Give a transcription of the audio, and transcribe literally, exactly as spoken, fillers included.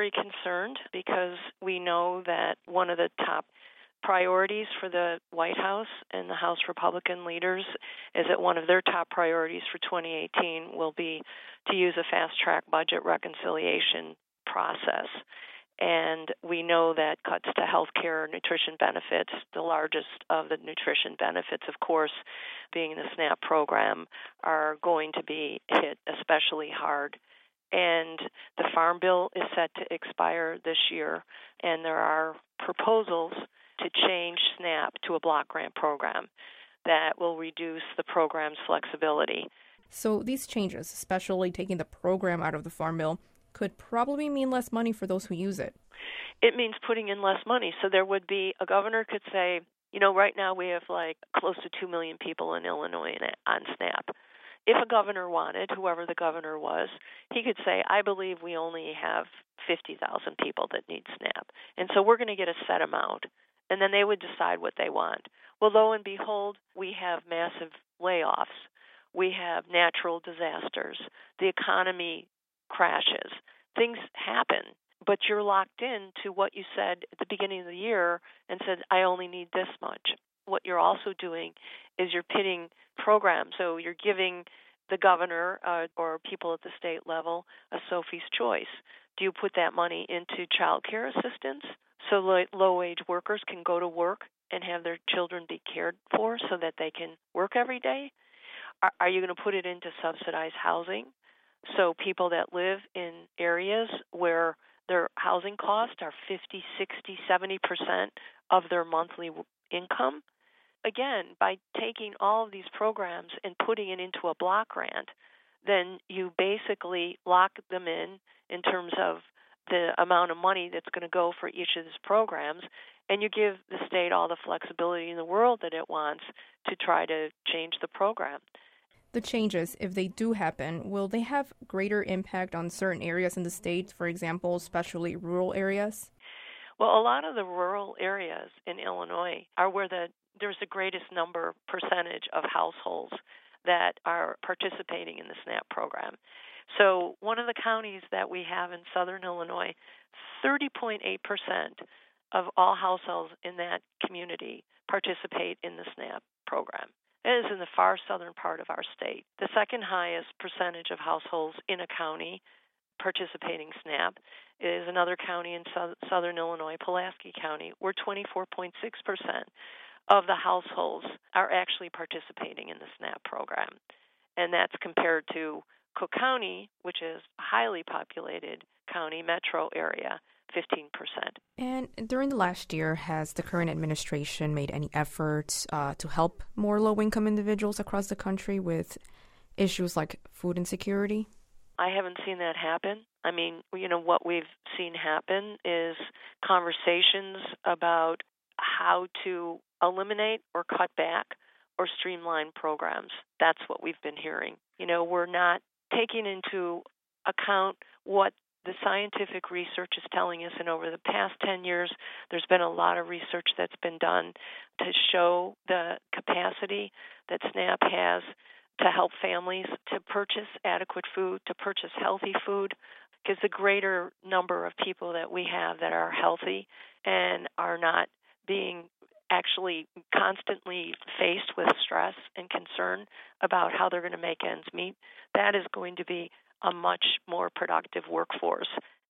very concerned because we know that one of the top priorities for the White House and the House Republican leaders is that one of their top priorities for twenty eighteen will be to use a fast-track budget reconciliation process. And we know that cuts to health care, nutrition benefits, the largest of the nutrition benefits, of course, being the SNAP program, are going to be hit especially hard. And the Farm Bill is set to expire this year, and there are proposals to change SNAP to a block grant program that will reduce the program's flexibility. So these changes, especially taking the program out of the Farm Bill, could probably mean less money for those who use it. It means putting in less money. So there would be, a governor could say, you know, right now we have like close to two million people in Illinois on SNAP. If a governor wanted, whoever the governor was, he could say, I believe we only have fifty thousand people that need SNAP. And so we're going to get a set amount. And then they would decide what they want. Well, lo and behold, we have massive layoffs. We have natural disasters. The economy crashes. Things happen, but you're locked in to what you said at the beginning of the year and said, I only need this much. What you're also doing is you're pitting programs. So you're giving the governor uh, or people at the state level a Sophie's choice. Do you put that money into child care assistance so low-wage workers can go to work and have their children be cared for so that they can work every day? Are, are you going to put it into subsidized housing? So people that live in areas where their housing costs are fifty, sixty, seventy percent of their monthly income. Again, by taking all of these programs and putting it into a block grant, then you basically lock them in in terms of the amount of money that's going to go for each of these programs, and you give the state all the flexibility in the world that it wants to try to change the program. The changes, if they do happen, will they have greater impact on certain areas in the state, for example, especially rural areas? Well, a lot of the rural areas in Illinois are where the there's the greatest number percentage of households that are participating in the SNAP program. So one of the counties that we have in southern Illinois, thirty point eight percent of all households in that community participate in the SNAP program. It is in the far southern part of our state. The second highest percentage of households in a county participating SNAP is another county in so- southern Illinois, Pulaski County, where twenty-four point six percent of the households are actually participating in the SNAP program. And that's compared to Cook County, which is a highly populated county, metro area, fifteen percent. And during the last year, has the current administration made any efforts uh, to help more low-income individuals across the country with issues like food insecurity? I haven't seen that happen. I mean, you know, what we've seen happen is conversations about how to eliminate or cut back or streamline programs. That's what we've been hearing. You know, we're not taking into account what the scientific research is telling us, and over the past ten years, there's been a lot of research that's been done to show the capacity that SNAP has to help families to purchase adequate food, to purchase healthy food, because the greater number of people that we have that are healthy and are not being actually constantly faced with stress and concern about how they're going to make ends meet, that is going to be a much more productive workforce.